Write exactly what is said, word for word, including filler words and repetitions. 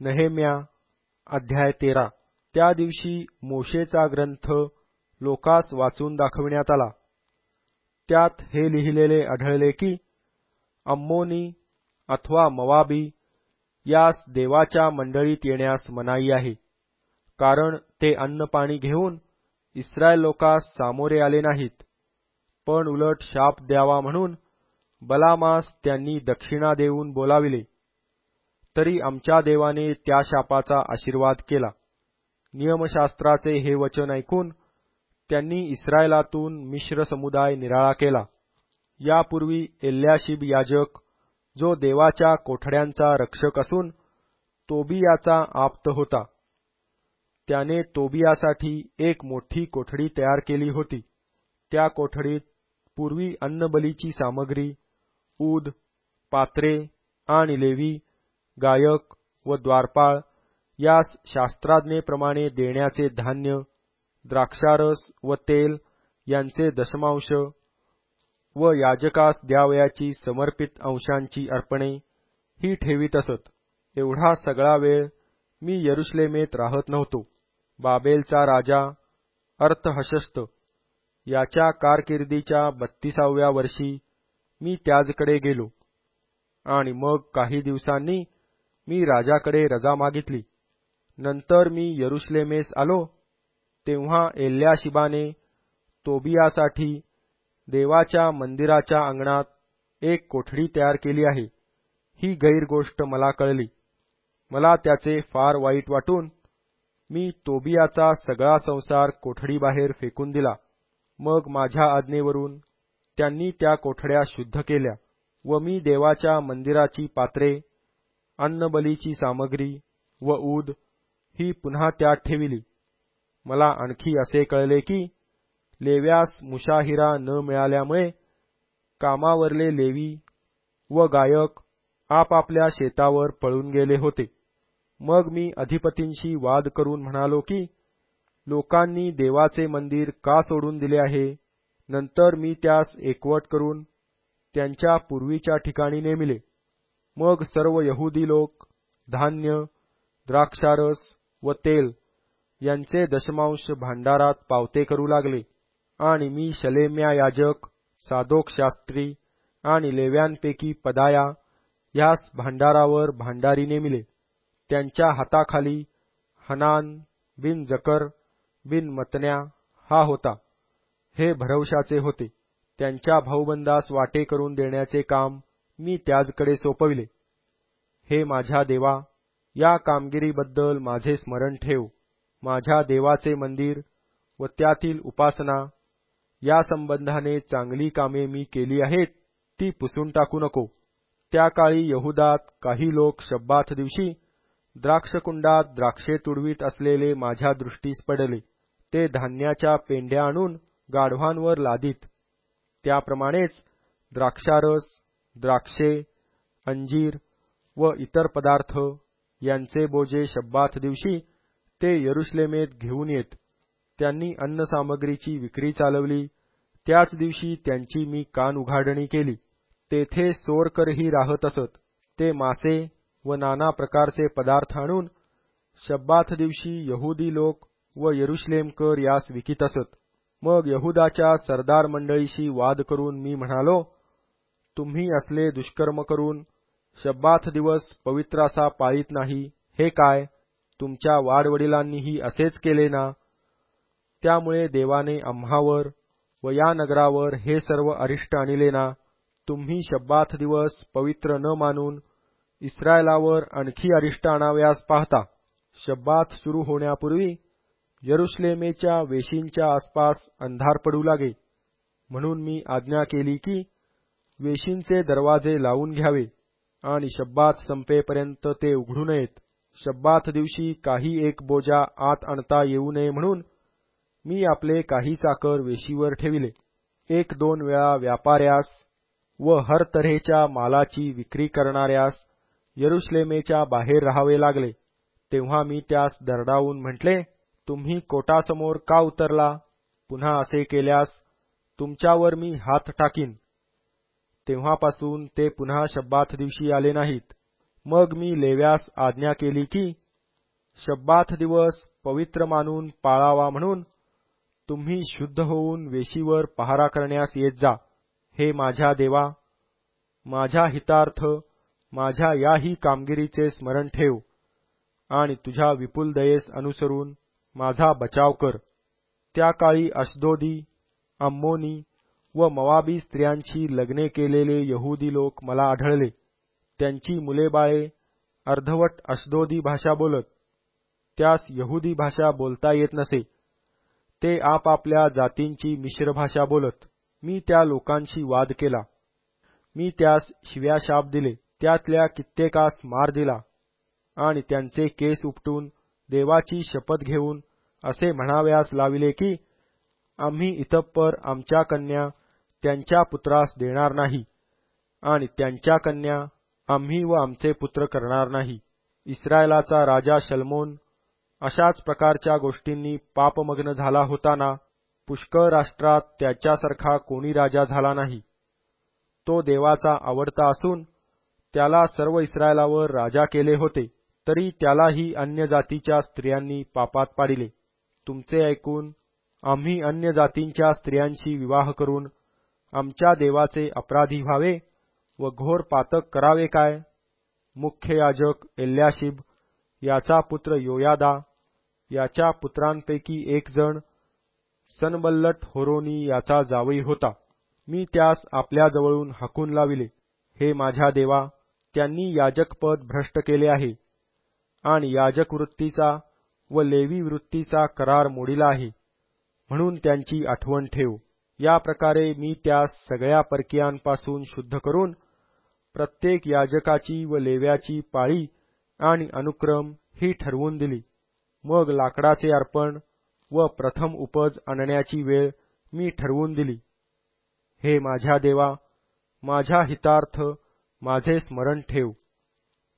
नेहेम्या अध्याय तेरा. त्या दिवशी मोशेचा ग्रंथ लोकास वाचून दाखविण्यात आला. त्यात हे लिहिलेले आढळले की अम्मोनी अथवा मोवाबी यास देवाच्या मंडळीत येण्यास मनाई आहे, कारण ते अन्नपाणी घेऊन इस्रायल लोकास सामोरे आले नाहीत, पण उलट शाप द्यावा म्हणून बलामास त्यांनी दक्षिणा देऊन बोलाविले. तरी आमच्या देवाने त्या शापाचा आशीर्वाद केला. नियमशास्त्राचे हे वचन ऐकून त्यांनी इस्रायलातून मिश्र समुदाय निराळा केला. यापूर्वी एल्याशिब याजक, जो देवाच्या कोठड्यांचा रक्षक असून तोबियाचा आप्त होता, त्याने तोबियासाठी एक मोठी कोठडी तयार केली होती. त्या कोठडीत पूर्वी अन्नबलीची सामग्री, ऊद, पात्रे आणि लेवी, गायक व द्वारपाळ यास शास्त्राज्ञेप्रमाणे देण्याचे धान्य, द्राक्षारस व तेल यांचे दशमांश व याजकास द्यावयाची समर्पित अंशांची अर्पणे ही ठेवीत असत. एवढा सगळा वेळ मी यरुशलेमेत राहत नव्हतो. बाबेलचा राजा अर्थहशस्त याच्या कारकिर्दीच्या बत्तीसाव्या वर्षी मी त्याजकडे गेलो, आणि मग काही दिवसांनी मी राजाकडे रजा मागितली. नंतर मी यरुशलेमेस आलो, तेव्हा एल्याशिबाने तोबियासाठी देवाच्या मंदिराच्या अंगणात एक कोठडी तयार केली आहे, ही गैर गोष्ट मला कळली. मला त्याचे फार वाईट वाटून मी तोबियाचा सगळा संसार कोठडीबाहेर फेकून दिला. मग माझ्या आज्ञेवरून त्यांनी त्या कोठड्या शुद्ध केल्या व मी देवाच्या मंदिराची पात्रे, अन्नबलीची सामग्री व ऊद ही पुन्हा त्यात ठेविली. मला आणखी असे कळले की लेव्यास मुशाहिरा न मिळाल्यामुळे कामावरले लेवी व गायक आपापल्या शेतावर पळून गेले होते. मग मी अधिपतींशी वाद करून म्हणालो की लोकांनी देवाचे मंदिर का सोडून दिले आहे. नंतर मी त्यास एकवट करून त्यांच्या पूर्वीच्या ठिकाणी नेमिले. मग सर्व यहुदी लोक धान्य, द्राक्षारस व तेल यांचे दशमांश भांडारात पावते करू लागले, आणि मी शलेम्या याजक, सादोक शास्त्री आणि लेव्यांपैकी पदाया यास भांडारावर भांडारी नेमिले. त्यांच्या हाताखाली हनान बिन जकर बिन मतन्या हा होता. हे भरवशाचे होते. त्यांच्या भाऊबंदास वाटे करून देण्याचे काम मी त्याजकडे सोपविले. हे माझ्या देवा, या कामगिरीबद्दल माझे स्मरण ठेव. माझ्या देवाचे मंदिर व त्यातील उपासना या संबंधाने चांगली कामे मी केली आहेत, ती पुसून टाकू नको. त्या काळी यहुदात काही लोक शब्बात दिवशी द्राक्षकुंडात द्राक्षे तुडवीत असलेले माझ्या दृष्टीस पडले. ते धान्याच्या पेंढ्या आणून गाढवांवर लादीत. त्याप्रमाणेच द्राक्षारस, द्राक्षे, अंजीर व इतर पदार्थ यांचे बोजे शब्बात दिवशी ते यरुशलेमेत घेऊन येत. त्यांनी अन्नसामग्रीची विक्री चालवली. त्याच दिवशी त्यांची मी कान उघाडणी केली. तेथे सोरकरही राहत असत. ते मासे व नाना प्रकारचे पदार्थ आणून शब्बात दिवशी यहुदी लोक व यरुशलेमकर यास विकीत असत. मग यहुदाच्या सरदार मंडळीशी वाद करून मी म्हणालो, तुम्ही असले दुष्कर्म करून शब्बात दिवस पवित्र असा पाळीत नाही, हे काय? तुमच्या वाडवडिलांनीही असेच केले ना? त्यामुळे देवाने आम्हावर व या नगरावर हे सर्व अरिष्ट आणले ना? तुम्ही शब्बात दिवस पवित्र न मानून इस्रायलावर आणखी अरिष्ट आणावयास पाहता. शब्बात सुरू होण्यापूर्वी यरुशलेमेच्या वेशींच्या आसपास अंधार पडू लागे, म्हणून मी आज्ञा केली की वेशींचे दरवाजे लावून घ्यावे आणि शब्बात संपेपर्यंत ते उघडू नयेत. शब्बात दिवशी काही एक बोजा आत आणता येऊ नये म्हणून मी आपले काही चाकर वेशीवर ठेविले. एक दोन वेळा व्यापाऱ्यास व हर तऱ्हेच्या मालाची विक्री करणाऱ्यास यरुशलेमेच्या बाहेर राहावे लागले. तेव्हा मी त्यास दरडावून म्हटले, तुम्ही कोटासमोर का उतरला? पुन्हा असे केल्यास तुमच्यावर मी हात टाकीन. तेव्हापासून ते पुन्हा शब्बात दिवशी आले नाहीत. मग मी लेव्यास आज्ञा केली की शब्बात दिवस पवित्र मानून पाळावा, म्हणून तुम्ही शुद्ध होऊन वेशीवर पहारा करण्यास येत जा. हे माझ्या देवा, माझ्या हितार्थ माझ्या याही कामगिरीचे स्मरण ठेव आणि तुझ्या विपुल दयेस अनुसरून माझा बचाव कर. त्या काळी अशदोदी, अम्मोनी व मोवाबी स्त्रियांशी लग्ने केलेले यहुदी लोक मला आढळले. त्यांची मुले बाळे अर्धवट अशदोदी भाषा बोलत. त्यास यहुदी भाषा बोलता येत नसे. ते आपापल्या जातींची मिश्र भाषा बोलत. मी त्या लोकांशी वाद केला. मी त्यास शिव्या शाप दिले. त्यातल्या कित्येकास मार दिला आणि त्यांचे केस उपटून देवाची शपथ घेऊन असे म्हणावयास लाविले की आम्ही इतप्पर आमच्या कन्या त्यांच्या पुत्रास देणार नाही आणि त्यांच्या कन्या आम्ही व आमचे पुत्र करणार नाही. इस्रायलाचा राजा शल्मोन अशाच प्रकारच्या गोष्टींनी पापमग्न झाला होता ना, पुष्कळ राष्ट्रात त्याच्यासारखा कोणी राजा झाला नाही. तो देवाचा आवडता असून त्याला सर्व इस्रायलावर राजा केले होते, तरी त्यालाही अन्य जातीच्या स्त्रियांनी पापात पाडिले. तुमचे ऐकून आम्ही अन्य जातींच्या स्त्रियांशी विवाह करून आमच्या देवाचे अपराधी व्हावे व घोर पातक करावे काय? मुख्य याजक एल्याशिब याचा पुत्र योयादा, याच्या पुत्रांपैकी एक जण सनबल्लट होरोनी याचा जावई होता. मी त्यास आपल्याजवळून हाकून लाविले. हे माझ्या देवा, त्यांनी याजकपद भ्रष्ट केले आहे आणि याजक वृत्तीचा व लेवी वृत्तीचा करार मोडिला आहे, म्हणून त्यांची आठवण ठेव. या प्रकारे मी त्यास सगळ्या परकीयांपासून शुद्ध करून प्रत्येक याजकाची व लेव्याची पाळी आणि अनुक्रम ही ठरवून दिली. मग लाकडाचे अर्पण व प्रथम उपज आणण्याची वेळ मी ठरवून दिली. हे माझ्या देवा, माझ्या हितार्थ माझे स्मरण ठेव.